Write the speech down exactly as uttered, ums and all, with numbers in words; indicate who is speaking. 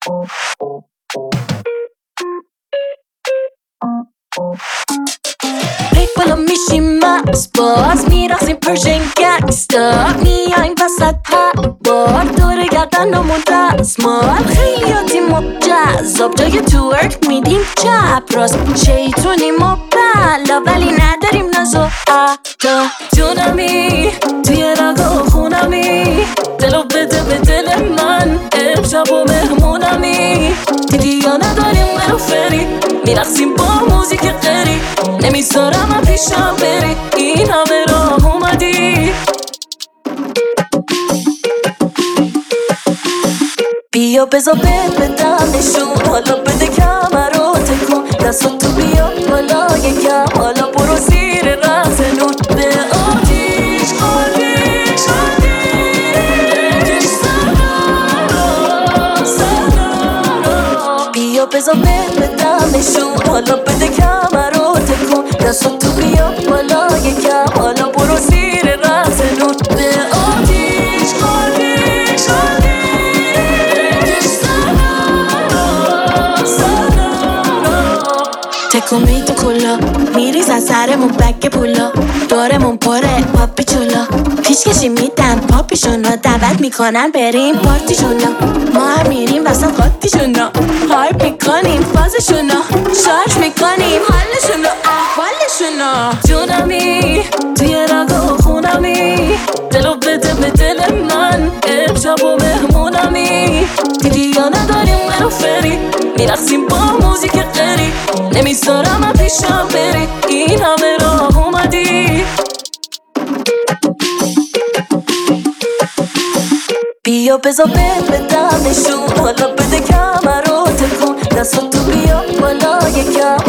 Speaker 1: ریک بالا میشیم مست باز میرقصیم پرشن گنگستا میایم وسط هر بار دور گردنمون دستمال خیلیاتیم و جذاب جای تورک میدیم چپ راست شیطونیم و بلا ولی نداریم ناز و عدا جونمی توی رگا خونمی دلو بده به دل من امشب و مهمونمی دیدی یا نداریم منو فری میرقصیم با موزیک قری نمیذارم من پیشم بری این همه راه اومدی بیا بزا بد بدم نشون حالا بده کمر رو تکون دستاتو بیا بالا یکم حالا برو زیر رقص نون به آتیش آتیش آتیش سنارا سنارا بیا بزا بد بدم نشون حالا بده کمر رو تکون دستاتو بیا بالا یکم حالا برو زیر رقص نون به آتیش آتیش آتیش تکون میدو کلا میریز از سرمون بک پولا دورمون پره پاپی چولا پیشکشی میدن پاپیشونا دعوت میکنن بریم پارتیشونا ما هم میریم وسط قاطیشونا هایپ میکنیم فازشونا شارژ میکنیم حالشونا احوالشونا جونمی توی رگا خونمی دلو بده به دل من امشب و مهمونمی دیدی یا نداریم منو فری میرقصیم با موزیک قری نمیذارم من پیشم بری این همه راه اومدی بیا بزا بد بدم نشون حالا بده کمر رو تکون دستاتو بیا بالا یکم